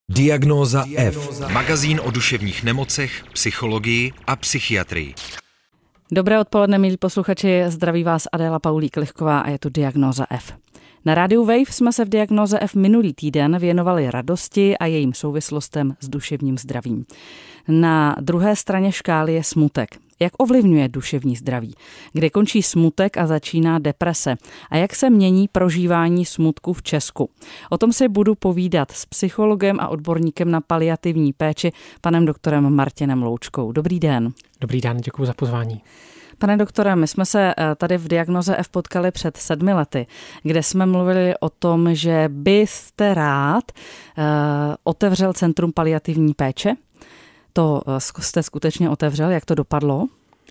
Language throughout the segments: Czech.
Diagnóza F. Magazín o duševních nemocech, psychologii a psychiatrii. Dobré odpoledne, milí posluchači, zdraví vás Adéla Paulík-Lichková a je tu Diagnóza F. Na rádiu Wave jsme se v Diagnóze F minulý týden věnovali radosti a jejím souvislostem s duševním zdravím. Na druhé straně škály je smutek. Jak ovlivňuje duševní zdraví? Kde končí smutek a začíná deprese? A jak se mění prožívání smutku v Česku? O tom si budu povídat s psychologem a odborníkem na paliativní péči, panem doktorem Martinem Loučkou. Dobrý den. Dobrý den, děkuji za pozvání. Pane doktore, my jsme se tady v Diagnoze F potkali před 7 lety, kde jsme mluvili o tom, že byste rád otevřel Centrum paliativní péče. To jste skutečně otevřel, jak to dopadlo?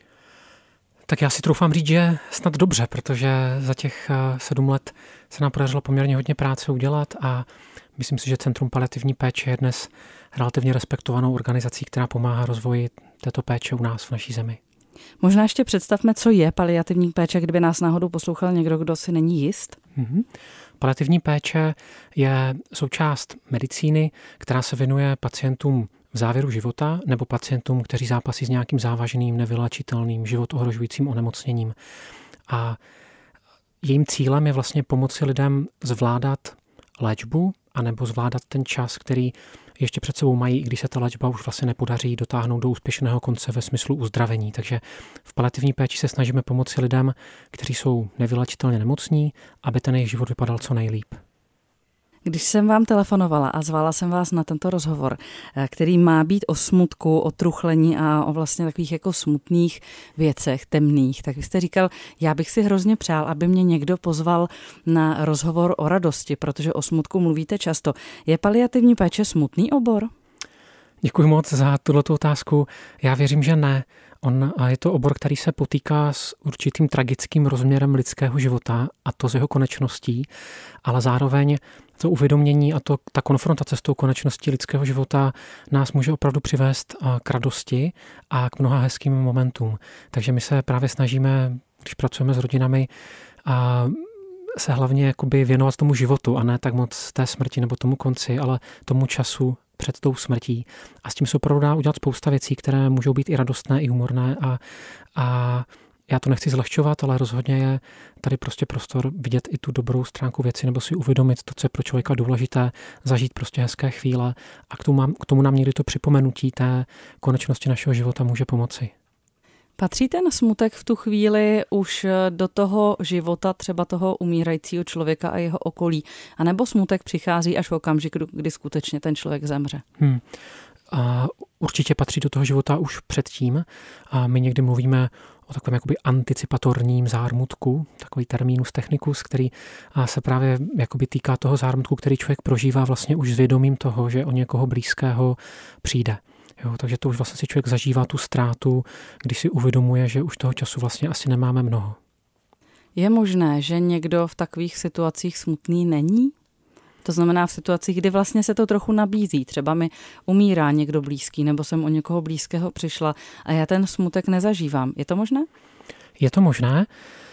Tak já si troufám říct, že snad dobře, protože za těch 7 let se nám podařilo poměrně hodně práce udělat a myslím si, že Centrum paliativní péče je dnes relativně respektovanou organizací, která pomáhá rozvoji této péče u nás v naší zemi. Možná ještě představme, co je paliativní péče, kdyby nás náhodou poslouchal někdo, kdo si není jist. Paliativní péče je součást medicíny, která se věnuje pacientům v závěru života nebo pacientům, kteří zápasí s nějakým závažným, nevyléčitelným, život ohrožujícím onemocněním. A jejím cílem je vlastně pomoci lidem zvládat léčbu anebo zvládat ten čas, který ještě před sebou mají, i když se ta léčba už vlastně nepodaří dotáhnout do úspěšného konce ve smyslu uzdravení. Takže v paliativní péči se snažíme pomoci lidem, kteří jsou nevyléčitelně nemocní, aby ten jejich život vypadal co nejlíp. Když jsem vám telefonovala a zvala jsem vás na tento rozhovor, který má být o smutku, o truchlení a o vlastně takových jako smutných věcech, temných, tak vy jste říkal, já bych si hrozně přál, aby mě někdo pozval na rozhovor o radosti, protože o smutku mluvíte často. Je paliativní péče smutný obor? Děkuji moc za tuto otázku. Já věřím, že ne. Je to obor, který se potýká s určitým tragickým rozměrem lidského života a to z jeho konečností, ale zároveň to uvědomění a ta konfrontace s tou konečností lidského života nás může opravdu přivést k radosti a k mnoha hezkým momentům. Takže my se právě snažíme, když pracujeme s rodinami, se hlavně jakoby věnovat tomu životu a ne tak moc té smrti nebo tomu konci, ale tomu času před tou smrtí. A s tím se opravdu dá udělat spousta věcí, které můžou být i radostné, i humorné a já to nechci zlehčovat, ale rozhodně je tady prostě prostor vidět i tu dobrou stránku věci nebo si uvědomit to, co je pro člověka důležité, zažít prostě hezké chvíle a k tomu nám někdy to připomenutí té konečnosti našeho života může pomoci. Patří ten smutek v tu chvíli už do toho života třeba toho umírajícího člověka a jeho okolí? A nebo smutek přichází až v okamžiku, kdy skutečně ten člověk zemře? Určitě patří do toho života už předtím. A my někdy mluvíme o takovém jakoby anticipatorním zármutku, takový terminus technicus, který se právě jakoby týká toho zármutku, který člověk prožívá vlastně už s vědomím toho, že o někoho blízkého přijde. Jo, takže to už vlastně si člověk zažívá tu ztrátu, když si uvědomuje, že už toho času vlastně asi nemáme mnoho. Je možné, že někdo v takových situacích smutný není? To znamená v situacích, kdy vlastně se to trochu nabízí. Třeba mi umírá někdo blízký, nebo jsem o někoho blízkého přišla a já ten smutek nezažívám. Je to možné? Je to možné.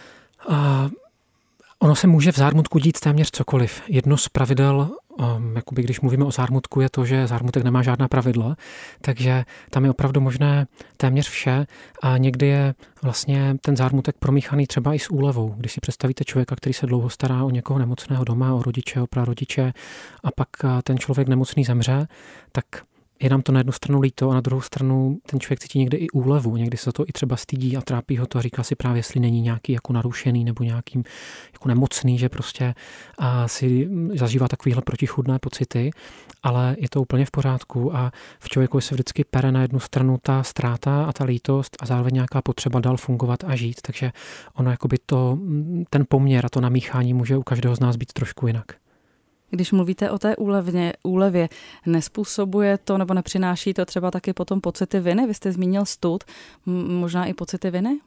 Ono se může v zármutku dít téměř cokoliv. Jedno z pravidel, jakoby když mluvíme o zármutku, je to, že zármutek nemá žádná pravidla, takže tam je opravdu možné téměř vše a někdy je vlastně ten zármutek promíchaný třeba i s úlevou. Když si představíte člověka, který se dlouho stará o někoho nemocného doma, o rodiče, o prarodiče a pak ten člověk nemocný zemře, tak je nám to na jednu stranu líto a na druhou stranu ten člověk cítí někdy i úlevu, někdy se to i třeba stydí a trápí ho to a říká si právě, jestli není nějaký jako narušený nebo nějakým jako nemocný, že prostě si zažívá takovýhle protichůdné pocity, ale je to úplně v pořádku a v člověku se vždycky pere na jednu stranu ta ztráta a ta lítost a zároveň nějaká potřeba dál fungovat a žít, takže ono jakoby ten poměr a to namíchání může u každého z nás být trošku jinak. Když mluvíte o té úlevě, nespůsobuje to nebo nepřináší to třeba taky potom pocity viny? Vy jste zmínil stud, možná i pocity viny?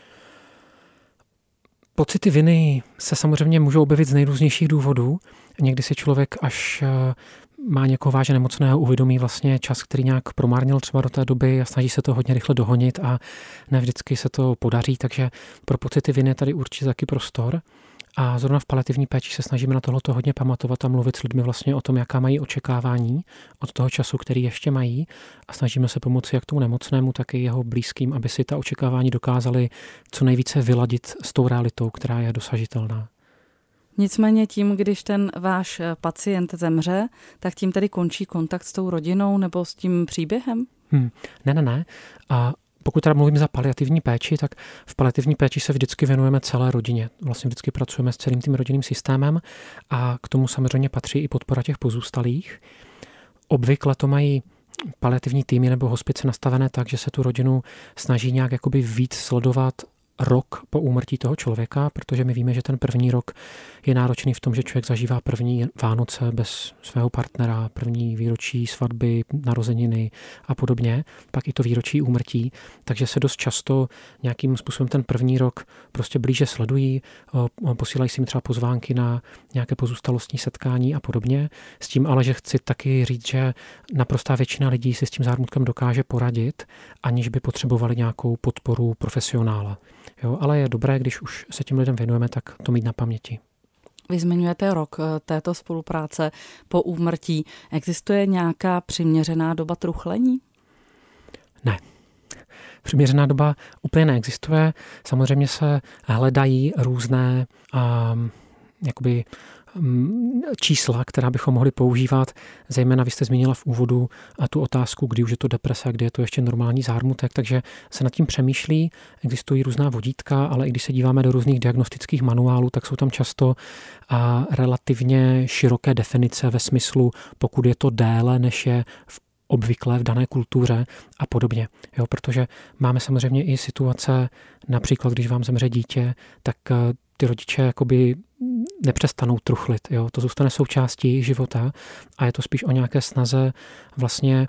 Pocity viny se samozřejmě můžou objevit z nejrůznějších důvodů. Někdy si člověk až má někoho vážně nemocného, uvědomí vlastně čas, který nějak promárnil třeba do té doby a snaží se to hodně rychle dohonit a ne vždycky se to podaří, takže pro pocity viny je tady určitě taky prostor. A zrovna v paliativní péči se snažíme na tohleto hodně pamatovat a mluvit s lidmi vlastně o tom, jaká mají očekávání od toho času, který ještě mají, a snažíme se pomoci jak tomu nemocnému, tak i jeho blízkým, aby si ta očekávání dokázali co nejvíce vyladit s tou realitou, která je dosažitelná. Nicméně tím, když ten váš pacient zemře, tak tím tedy končí kontakt s tou rodinou nebo s tím příběhem? Ne. A pokud teda mluvím za paliativní péči, tak v paliativní péči se vždycky věnujeme celé rodině. Vlastně vždycky pracujeme s celým tím rodinným systémem a k tomu samozřejmě patří i podpora těch pozůstalých. Obvykle to mají paliativní týmy nebo hospice nastavené tak, že se tu rodinu snaží nějak jakoby víc sledovat rok po úmrtí toho člověka, protože my víme, že ten první rok je náročný v tom, že člověk zažívá první Vánoce bez svého partnera, první výročí svatby, narozeniny a podobně, pak i to výročí úmrtí, takže se dost často nějakým způsobem ten první rok prostě blíže sledují, posílají si mi třeba pozvánky na nějaké pozůstalostní setkání a podobně. S tím ale, že chci taky říct, že naprostá většina lidí si s tím zármutkem dokáže poradit, aniž by potřebovali nějakou podporu profesionála. Jo, ale je dobré, když už se těm lidem věnujeme, tak to mít na paměti. Vy zmiňujete rok této spolupráce po úmrtí. Existuje nějaká přiměřená doba truchlení? Ne. Přiměřená doba úplně neexistuje. Samozřejmě se hledají různé jakoby čísla, která bychom mohli používat. Zejména vy jste zmínila v úvodu tu otázku, kdy už je to deprese, kdy je to ještě normální zármutek, takže se nad tím přemýšlí. Existují různá vodítka, ale i když se díváme do různých diagnostických manuálů, tak jsou tam často relativně široké definice ve smyslu, pokud je to déle, než je obvykle v dané kultuře a podobně. Jo, protože máme samozřejmě i situace, například když vám zemře dítě, tak ty rodiče jakoby nepřestanou truchlit. Jo? To zůstane součástí jejich života a je to spíš o nějaké snaze vlastně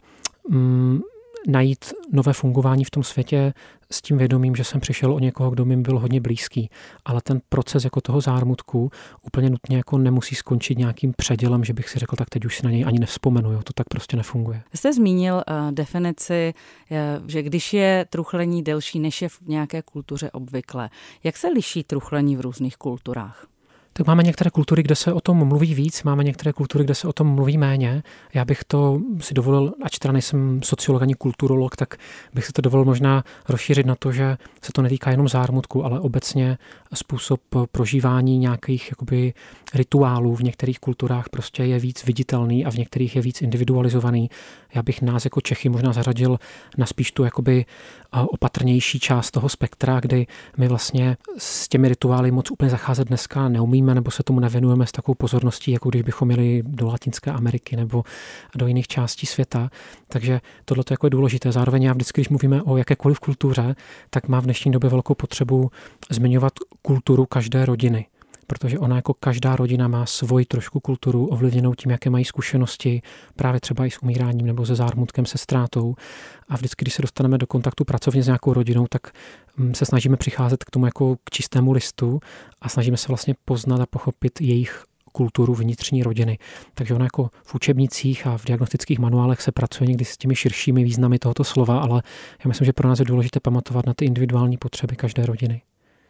najít nové fungování v tom světě s tím vědomím, že jsem přišel o někoho, kdo mi byl hodně blízký. Ale ten proces jako toho zármutku úplně nutně jako nemusí skončit nějakým předělem, že bych si řekl, tak teď už si na něj ani nevzpomenu. Jo? To tak prostě nefunguje. Jste zmínil definici, že když je truchlení delší, než je v nějaké kultuře obvykle. Jak se liší truchlení v různých kulturách? Tak máme některé kultury, kde se o tom mluví víc, máme některé kultury, kde se o tom mluví méně. Já bych to si dovolil, ač teda nejsem sociolog ani kulturolog, tak bych si to dovolil možná rozšířit na to, že se to netýká jenom zármutku, ale obecně způsob prožívání nějakých jakoby rituálů v některých kulturách prostě je víc viditelný a v některých je víc individualizovaný. Já bych nás jako Čechy možná zařadil na spíš tu jakoby opatrnější část toho spektra, kdy my vlastně s těmi rituály moc úplně zacházet dneska neumíme, nebo se tomu nevěnujeme s takovou pozorností, jako když bychom jeli do Latinské Ameriky nebo do jiných částí světa. Takže tohle je jako důležité. Zároveň já vždycky, když mluvíme o jakékoliv kultuře, tak má v dnešní době velkou potřebu zmiňovat kulturu každé rodiny. Protože ona jako každá rodina má svoji trošku kulturu ovlivněnou tím, jaké mají zkušenosti, právě třeba i s umíráním nebo se zármutkem, se ztrátou. A vždycky, když se dostaneme do kontaktu pracovně s nějakou rodinou, tak se snažíme přicházet k tomu jako k čistému listu a snažíme se vlastně poznat a pochopit jejich kulturu vnitřní rodiny. Takže ona jako v učebnicích a v diagnostických manuálech se pracuje někdy s těmi širšími významy tohoto slova, ale já myslím, že pro nás je důležité pamatovat na ty individuální potřeby každé rodiny.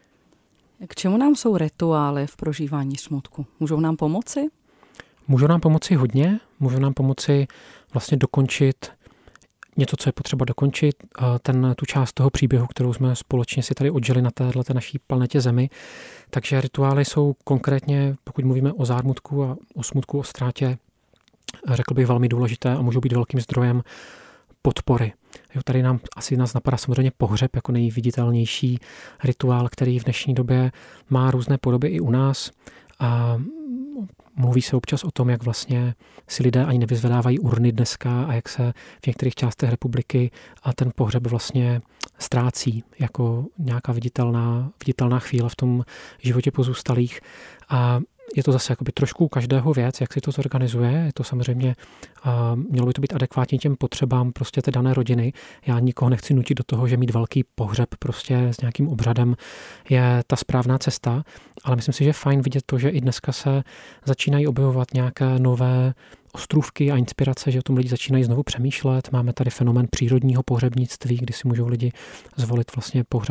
K čemu nám jsou rituály v prožívání smutku? Můžou nám pomoci? Můžou nám pomoci hodně, můžou nám pomoci vlastně dokončit něco, co je potřeba dokončit, tu část toho příběhu, kterou jsme společně si tady odžili na této naší planetě Zemi. Takže rituály jsou konkrétně, pokud mluvíme o zármutku a o smutku, o ztrátě, řekl bych velmi důležité a můžou být velkým zdrojem podpory. Jo, tady nás napadá samozřejmě pohřeb jako nejviditelnější rituál, který v dnešní době má různé podoby i u nás a mluví se občas o tom, jak vlastně si lidé ani nevyzvedávají urny dneska a jak se v některých částech republiky a ten pohřeb vlastně ztrácí jako nějaká viditelná chvíle v tom životě pozůstalých. A je to zase jakoby trošku každého věc, jak si to zorganizuje. Je to samozřejmě, mělo by to být adekvátně těm potřebám prostě té dané rodiny. Já nikoho nechci nutit do toho, že mít velký pohřeb prostě s nějakým obřadem je ta správná cesta, ale myslím si, že je fajn vidět to, že i dneska se začínají objevovat nějaké nové ostrůvky a inspirace, že o tom lidi začínají znovu přemýšlet. Máme tady fenomén přírodního pohřebnictví, kdy si můžou lidi zvolit vlastně pohřeb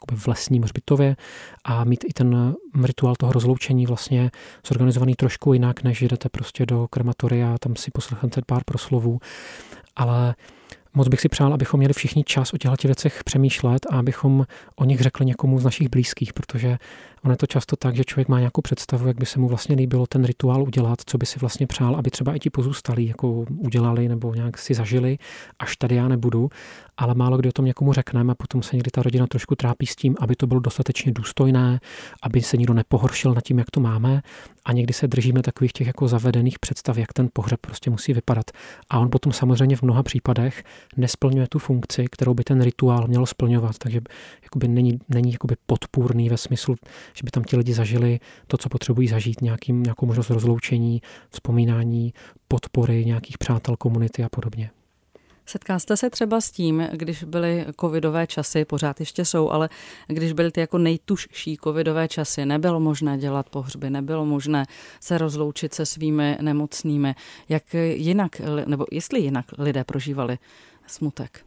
jakoby v lesním hřbitově a mít i ten rituál toho rozloučení vlastně zorganizovaný trošku jinak, než jdete prostě do krematoria a tam si poslechnete pár proslovů. Ale moc bych si přál, abychom měli všichni čas o těchto věcech přemýšlet a abychom o nich řekli někomu z našich blízkých, protože ono je to často tak, že člověk má nějakou představu, jak by se mu vlastně líbilo ten rituál udělat, co by si vlastně přál, aby třeba i ti pozůstalí jako udělali nebo nějak si zažili, až tady já nebudu, ale málo kdy o tom někomu řekneme a potom se někdy ta rodina trošku trápí s tím, aby to bylo dostatečně důstojné, aby se nikdo nepohoršil nad tím, jak to máme, a někdy se držíme takových těch jako zavedených představ, jak ten pohřeb prostě musí vypadat. A on potom samozřejmě v mnoha případech nesplňuje tu funkci, kterou by ten rituál měl splňovat, takže jakoby není jakoby podpůrný ve smyslu, že by tam ti lidi zažili to, co potřebují zažít, nějakou možnost rozloučení, vzpomínání, podpory nějakých přátel, komunity a podobně. Setkal jste se třeba s tím, když byly covidové časy, pořád ještě jsou, ale když byly ty jako nejtužší covidové časy, nebylo možné dělat pohřby, nebylo možné se rozloučit se svými nemocnými, jak jinak, nebo jestli jinak lidé prožívali smutek?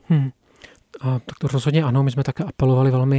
A tak to rozhodně ano, my jsme také apelovali velmi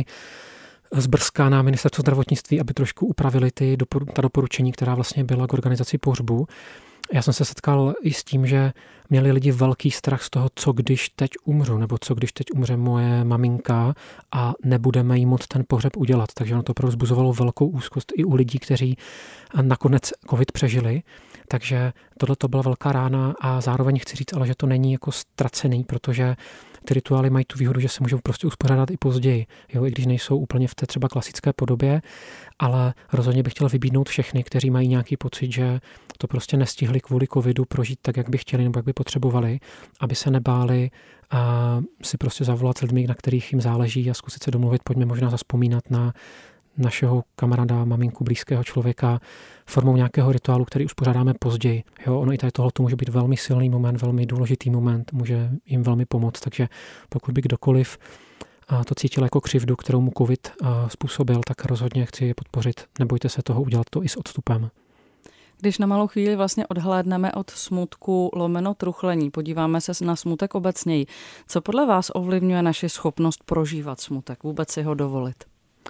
zbrzka na ministerstvo zdravotnictví, aby trošku upravili ta doporučení, která vlastně byla k organizaci pohřbu. Já jsem se setkal i s tím, že měli lidi velký strach z toho, co když teď umřu, nebo co když teď umře moje maminka a nebudeme jí moc ten pohřeb udělat. Takže ono to opravdu vzbuzovalo velkou úzkost i u lidí, kteří nakonec covid přežili. Takže tohle to byla velká rána a zároveň chci říct, ale že to není jako ztracený, protože ty rituály mají tu výhodu, že se můžou prostě uspořádat i později, jo, i když nejsou úplně v té třeba klasické podobě, ale rozhodně bych chtěl vybídnout všechny, kteří mají nějaký pocit, že to prostě nestihli kvůli covidu prožít tak, jak by chtěli nebo jak by potřebovali, aby se nebáli a si prostě zavolat s lidmi, na kterých jim záleží a zkusit se domluvit, pojďme možná zazpomínat na našeho kamaráda, maminku, blízkého člověka formou nějakého rituálu, který uspořádáme později. Jo, ono i tady tohle může být velmi silný moment, velmi důležitý moment, může jim velmi pomoct, takže pokud by kdokoliv to cítil jako křivdu, kterou mu covid způsobil, tak rozhodně chci je podpořit. Nebojte se toho, udělat to i s odstupem. Když na malou chvíli vlastně odhlédneme od smutku lomeno truchlení, podíváme se na smutek obecněji, co podle vás ovlivňuje naši schopnost prožívat smutek, vůbec si ho dovolit?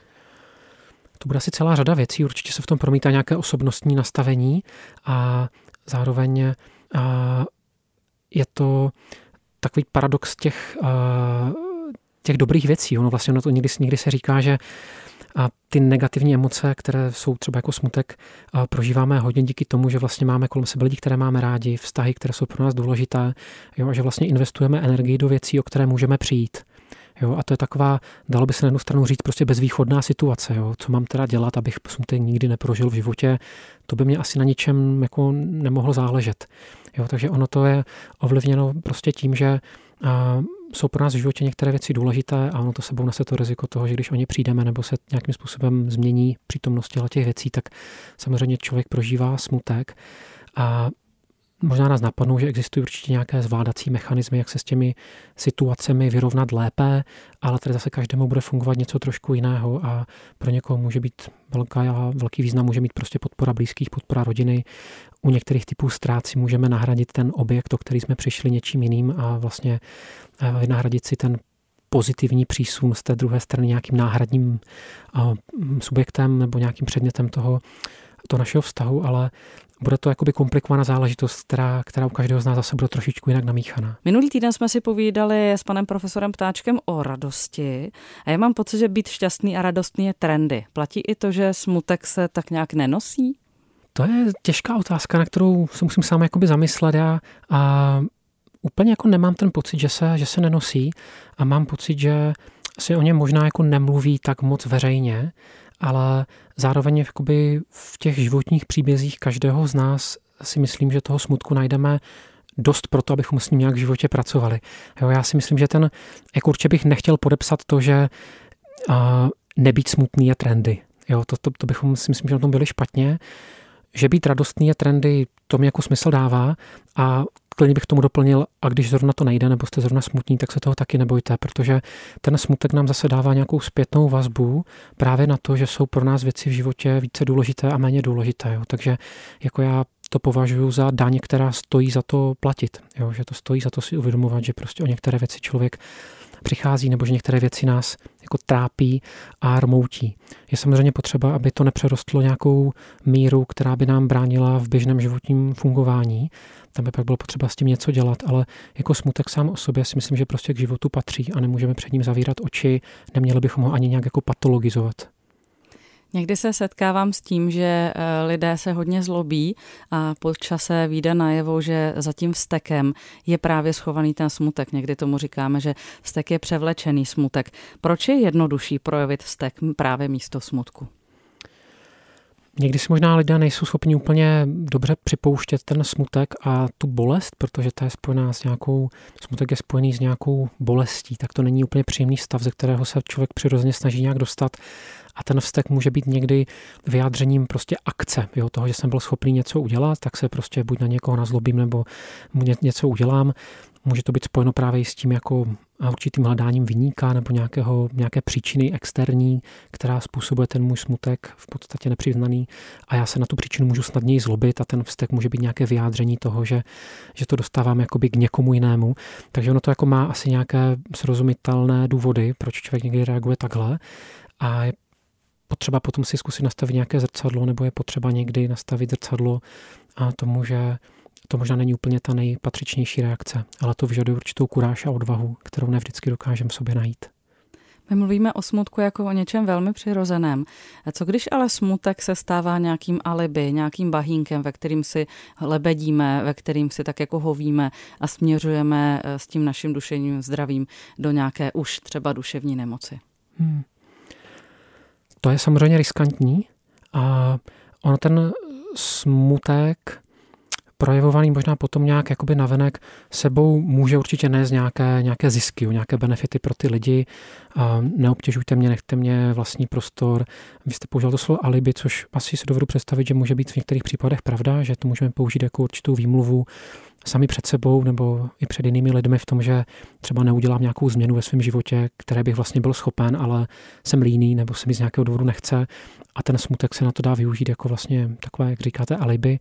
To bude asi celá řada věcí, určitě se v tom promítá nějaké osobnostní nastavení a zároveň je to takový paradox těch dobrých věcí. Ono vlastně to někdy se říká, že ty negativní emoce, které jsou třeba jako smutek, prožíváme hodně díky tomu, že vlastně máme kolem sebe lidi, které máme rádi, vztahy, které jsou pro nás důležité, jo, a že vlastně investujeme energii do věcí, o které můžeme přijít. Jo, a to je taková, dalo by se na jednu stranu říct, prostě bezvýchodná situace. Jo. Co mám teda dělat, abych smutek nikdy neprožil v životě, to by mě asi na ničem jako nemohlo záležet. Jo, takže ono to je ovlivněno prostě tím, že jsou pro nás v životě některé věci důležité a ono to sebou nese to riziko toho, že když o ně přijdeme nebo se nějakým způsobem změní přítomnost těch věcí, tak samozřejmě člověk prožívá smutek a možná nás napadnou, že existují určitě nějaké zvládací mechanismy, jak se s těmi situacemi vyrovnat lépe, ale tady zase každému bude fungovat něco trošku jiného a pro někoho může být velký význam, může mít prostě podpora blízkých, podpora rodiny. U některých typů ztrát si můžeme nahradit ten objekt, o který jsme přišli, něčím jiným a vlastně vynahradit si ten pozitivní přísun z té druhé strany nějakým náhradním subjektem nebo nějakým předmětem toho našeho vztahu, ale bude to jakoby komplikovaná záležitost, která u každého z nás zase bude trošičku jinak namíchaná. Minulý týden jsme si povídali s panem profesorem Ptáčkem o radosti a já mám pocit, že být šťastný a radostný je trendy. Platí i to, že smutek se tak nějak nenosí? To je těžká otázka, na kterou se musím sám jakoby zamyslet. Já úplně jako nemám ten pocit, že se nenosí a mám pocit, že se o něm možná jako nemluví tak moc veřejně, ale zároveň jakoby v těch životních příbězích každého z nás si myslím, že toho smutku najdeme dost proto, abychom s ním nějak v životě pracovali. Jo, já si myslím, že jako určitě bych nechtěl podepsat to, že nebýt smutný je trendy. Jo, to bychom si myslím, že na tom byli špatně. Že být radostný je trendy, to mi jako smysl dává a klidně bych tomu doplnil, a když zrovna to nejde, nebo jste zrovna smutní, tak se toho taky nebojte, protože ten smutek nám zase dává nějakou zpětnou vazbu právě na to, že jsou pro nás věci v životě více důležité a méně důležité. Jo. Takže jako já to považuji za daň, která stojí za to platit. Jo? Že to stojí za to si uvědomovat, že prostě o některé věci člověk přichází, nebo že některé věci nás jako trápí a rmoutí. Je samozřejmě potřeba, aby to nepřerostlo nějakou míru, která by nám bránila v běžném životním fungování. Tam by pak bylo potřeba s tím něco dělat, ale jako smutek sám o sobě si myslím, že prostě k životu patří a nemůžeme před ním zavírat oči, neměli bychom ho ani nějak jako patologizovat. Někdy se setkávám s tím, že lidé se hodně zlobí a po čase vyjde najevo, že za tím vztekem je právě schovaný ten smutek. Někdy tomu říkáme, že vztek je převlečený smutek. Proč je jednodušší projevit vztek právě místo smutku? Někdy si možná lidé nejsou schopni úplně dobře připouštět ten smutek a tu bolest, protože ta je spojená s nějakou, smutek je spojený s nějakou bolestí, tak to není úplně příjemný stav, ze kterého se člověk přirozeně snaží nějak dostat. A ten vztek může být někdy vyjádřením prostě akce, jo, toho, že jsem byl schopný něco udělat, tak se prostě buď na někoho nazlobím, nebo mu něco udělám. Může to být spojeno právě s tím jako určitým hledáním viníka nebo nějaké příčiny externí, která způsobuje ten můj smutek v podstatě nepřiznaný a já se na tu příčinu můžu snadněji zlobit a ten vztek může být nějaké vyjádření toho, že to dostávám jakoby k někomu jinému. Takže ono to jako má asi nějaké srozumitelné důvody, proč člověk někdy reaguje takhle a je potřeba potom si zkusit nastavit nějaké zrcadlo nebo je potřeba někdy nastavit zrcadlo a to možná není úplně ta nejpatřičnější reakce, ale to vyžaduje určitou kuráž a odvahu, kterou nevždycky dokážeme v sobě najít. My mluvíme o smutku jako o něčem velmi přirozeném. Co když ale smutek se stává nějakým alibi, nějakým bahínkem, ve kterým si lebedíme, ve kterým si tak jako hovíme a směřujeme s tím naším duševním zdravím do nějaké už třeba duševní nemoci? To je samozřejmě riskantní a ono ten smutek projevovaný možná potom nějak jakoby navenek sebou může určitě nést nějaké zisky, nějaké benefity pro ty lidi. Neobtěžujte mě, nechte mě vlastní prostor. Vy jste použil to slovo alibi, což asi si dovedu představit, že může být v některých případech pravda, že to můžeme použít jako určitou výmluvu sami před sebou nebo i před jinými lidmi v tom, že třeba neudělám nějakou změnu ve svém životě, které bych vlastně byl schopen, ale jsem líný nebo se mi z nějakého důvodu nechce a ten smutek se na to dá využít jako vlastně takové, jak říkáte, alibi.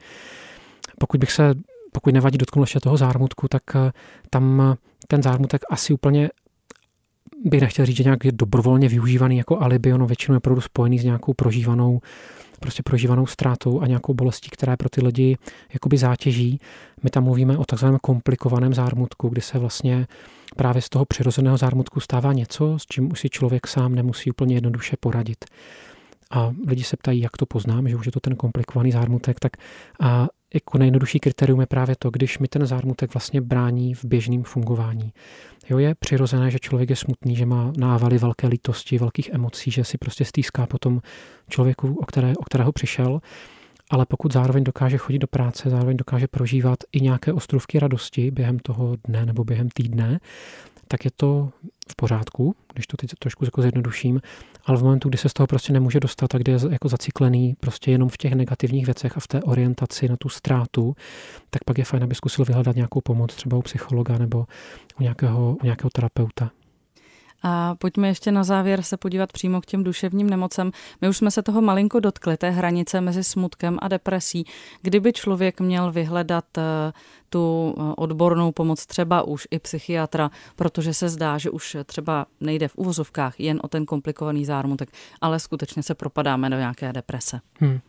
Pokud nevadí dotknout ještě toho zármutku, tak tam ten zármutek asi úplně bych nechtěl říct, že nějak je dobrovolně využívaný jako alibi, ono většinou je opravdu spojený s nějakou prožívanou ztrátou a nějakou bolestí, která je pro ty lidi jakoby zátěží. My tam mluvíme o takzvaném komplikovaném zármutku, kdy se vlastně právě z toho přirozeného zármutku stává něco, s čím už si člověk sám nemusí úplně jednoduše poradit. A lidi se ptají, jak to poznám, že už je to ten komplikovaný zármutek, tak a jako nejjednodušší kritérium je právě to, když mi ten zármutek vlastně brání v běžném fungování. Jo, je přirozené, že člověk je smutný, že má návaly velké lítosti, velkých emocí, že si prostě stýská po tom člověku, o kterého přišel, ale pokud zároveň dokáže chodit do práce, zároveň dokáže prožívat i nějaké ostrůvky radosti během toho dne nebo během týdne, tak je to v pořádku, když to teď trošku jako zjednoduším, ale v momentu, kdy se z toho prostě nemůže dostat a kdy je jako zaciklený prostě jenom v těch negativních věcech a v té orientaci na tu ztrátu, tak pak je fajn, aby zkusil vyhledat nějakou pomoc třeba u psychologa nebo u nějakého terapeuta. A pojďme ještě na závěr se podívat přímo k těm duševním nemocem. My už jsme se toho malinko dotkli, té hranice mezi smutkem a depresí. Kdyby člověk měl vyhledat tu odbornou pomoc, třeba už i psychiatra, protože se zdá, že už třeba nejde v uvozovkách jen o ten komplikovaný zármutek, ale skutečně se propadáme do nějaké deprese.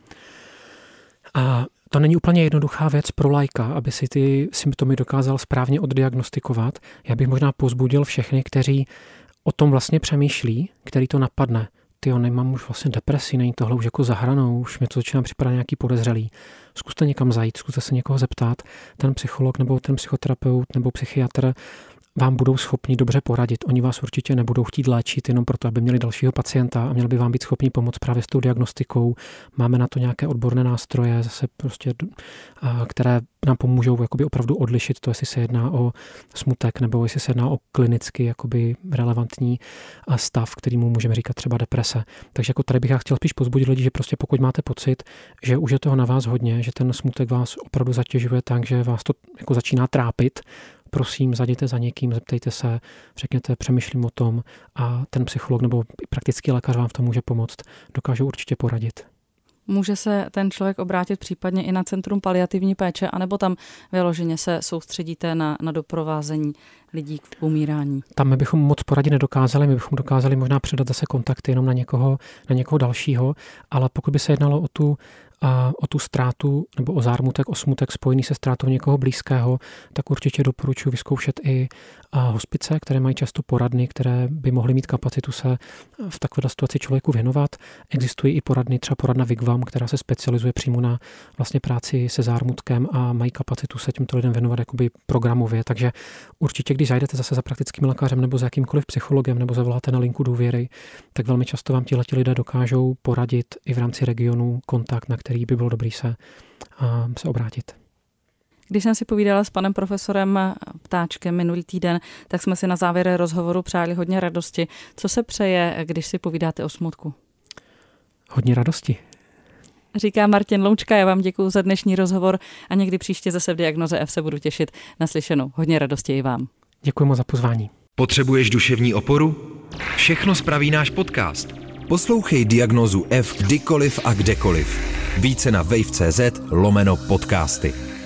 A to není úplně jednoduchá věc pro laika, aby si ty symptomy dokázal správně oddiagnostikovat. Já bych možná povzbudil všechny, kteří o tom vlastně přemýšlí, který to napadne. Tyjo, nemám už vlastně depresi, není tohle už jako za hranou, už mě to začíná připadat nějaký podezřelý. Zkuste někam zajít, zkuste se někoho zeptat. Ten psycholog nebo ten psychoterapeut nebo psychiatr vám budou schopni dobře poradit. Oni vás určitě nebudou chtít léčit jenom proto, aby měli dalšího pacienta a měli by vám být schopni pomoct právě s tou diagnostikou. Máme na to nějaké odborné nástroje, zase prostě, které nám pomůžou jakoby opravdu odlišit to, jestli se jedná o smutek nebo jestli se jedná o klinicky jakoby relevantní stav, kterýmu můžeme říkat třeba deprese. Takže jako tady bych já chtěl spíš pozbudit lidi, že prostě pokud máte pocit, že už je toho na vás hodně, že ten smutek vás opravdu zatěžuje tak, že vás to jako začíná trápit, prosím, zajděte za někým, zeptejte se, řekněte, přemýšlím o tom a ten psycholog nebo praktický lékař vám v tom může pomoct. Dokážou určitě poradit. Může se ten člověk obrátit případně i na Centrum paliativní péče, anebo tam vyloženě se soustředíte na doprovázení lidí k umírání? Tam my bychom moc poradit nedokázali, my bychom dokázali možná předat zase kontakty jenom na někoho dalšího, ale pokud by se jednalo o tu ztrátu nebo o zármutek, o smutek spojený se ztrátou někoho blízkého, tak určitě doporučuji vyzkoušet i hospice, které mají často poradny, které by mohly mít kapacitu se v takové situaci člověku věnovat. Existují i poradny, třeba poradna Wigwam, která se specializuje přímo na vlastně práci se zármutkem a mají kapacitu se těmto lidem věnovat jakoby programově. Takže určitě, když zajdete zase za praktickým lékařem nebo za jakýmkoliv psychologem nebo zavoláte na linku důvěry, tak velmi často vám tihleti lidé dokážou poradit i v rámci regionu kontakt, na který by bylo dobrý se obrátit. Když jsem si povídala s panem profesorem Ptáčkem minulý týden, tak jsme si na závěr rozhovoru přáli hodně radosti. Co se přeje, když si povídáte o smutku? Hodně radosti. Říká Martin Loučka, já vám děkuju za dnešní rozhovor a někdy příště zase v Diagnoze F se budu těšit. Naslyšenou. Hodně radosti i vám. Děkuji moc za pozvání. Potřebuješ duševní oporu? Všechno spraví náš podcast. Poslouchej Diagnózu F kdykoliv a kdekoliv. Více na wave.cz/podcasty.